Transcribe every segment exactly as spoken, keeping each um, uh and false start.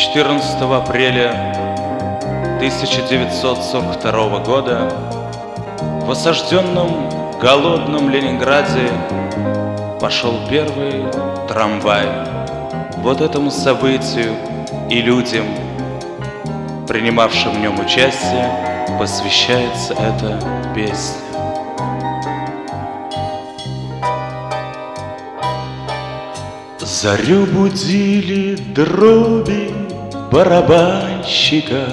четырнадцатого апреля тысяча девятьсот сорок второго года в осажденном голодном Ленинграде пошел первый трамвай. Вот этому событию и людям, принимавшим в нем участие, посвящается эта песня. Зарю будили дроби барабанщика,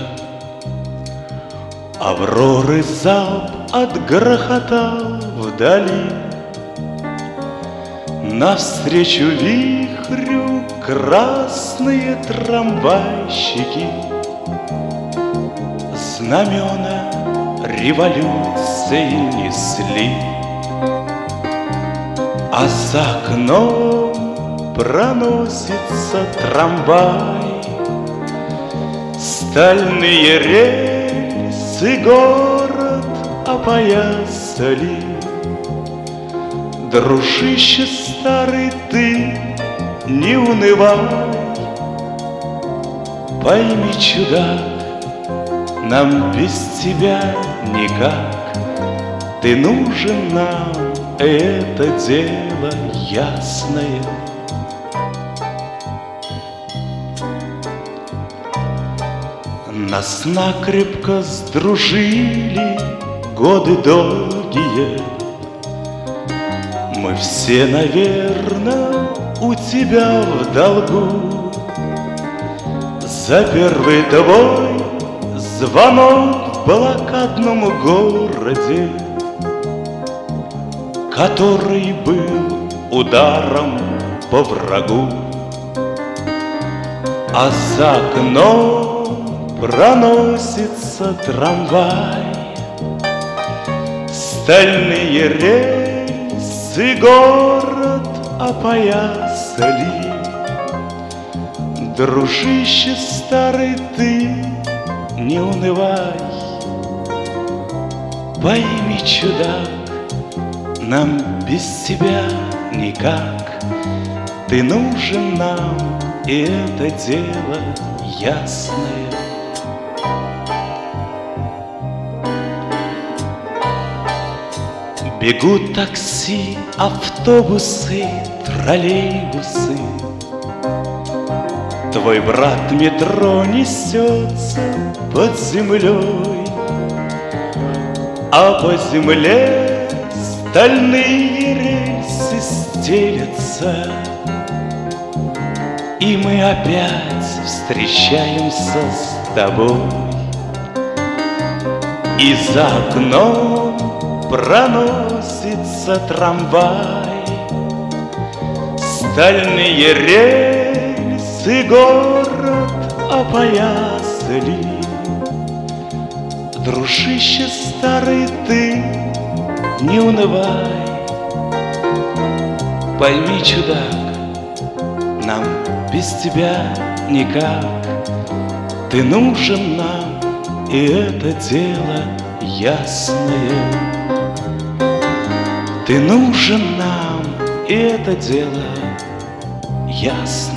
Авроры залп отгрохотал вдали. Навстречу вихрю красные трамвайщики знамена революции несли, а за окном проносится трамвай, стальные рельсы город опоясали. Дружище старый, ты не унывай, пойми, чудак, нам без тебя никак. Ты нужен нам, это дело ясное. Нас накрепко сдружили годы долгие. Мы все, наверно, у тебя в долгу за первый твой звонок в блокадном городе, который был ударом по врагу. А за окном проносится трамвай, стальные рельсы город опоясали. Дружище старый, ты не унывай, пойми, чудак, нам без тебя никак. Ты нужен нам, и это дело ясное. Бегут такси, автобусы, троллейбусы. Твой брат метро несется под землей, а по земле стальные рельсы стелятся. И мы опять встречаемся с тобой, и за окном проносится трамвай, стальные рельсы город опоясали. Дружище старый, ты не унывай, пойми, чудак, нам без тебя никак. Ты нужен нам, и это дело ясное. Ты нужен нам, и это дело ясно.